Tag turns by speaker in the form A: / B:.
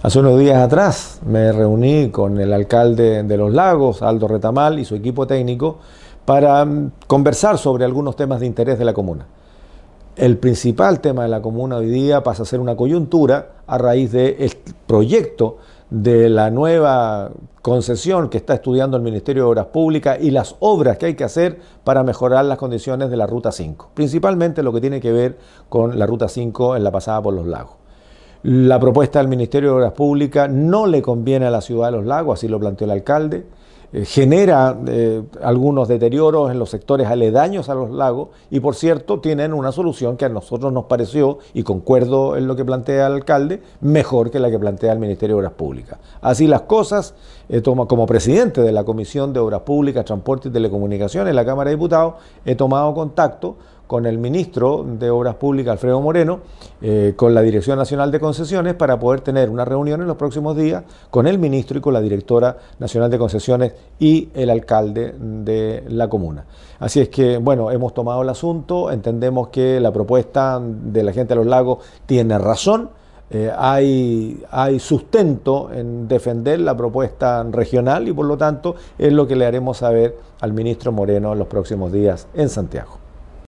A: Hace unos días atrás me reuní con el alcalde de Los Lagos, Aldo Retamal, y su equipo técnico para conversar sobre algunos temas de interés de la comuna. El principal tema de la comuna hoy día pasa a ser una coyuntura a raíz del proyecto de la nueva concesión que está estudiando el Ministerio de Obras Públicas y las obras que hay que hacer para mejorar las condiciones de la Ruta 5, principalmente lo que tiene que ver con la Ruta 5 en la pasada por Los Lagos. La propuesta del Ministerio de Obras Públicas no le conviene a la ciudad de Los Lagos, así lo planteó el alcalde, genera algunos deterioros en los sectores aledaños a Los Lagos y, por cierto, tienen una solución que a nosotros nos pareció, y concuerdo en lo que plantea el alcalde, mejor que la que plantea el Ministerio de Obras Públicas. Así las cosas, como presidente de la Comisión de Obras Públicas, Transporte y Telecomunicaciones en la Cámara de Diputados, he tomado contacto con el ministro de Obras Públicas, Alfredo Moreno, con la Dirección Nacional de Concesiones, para poder tener una reunión en los próximos días con el ministro y con la Directora Nacional de Concesiones y el alcalde de la comuna. Así es que, bueno, hemos tomado el asunto, entendemos que la propuesta de la gente de Los Lagos tiene razón. Hay sustento en defender la propuesta regional y, por lo tanto, es lo que le haremos saber al ministro Moreno en los próximos días en Santiago.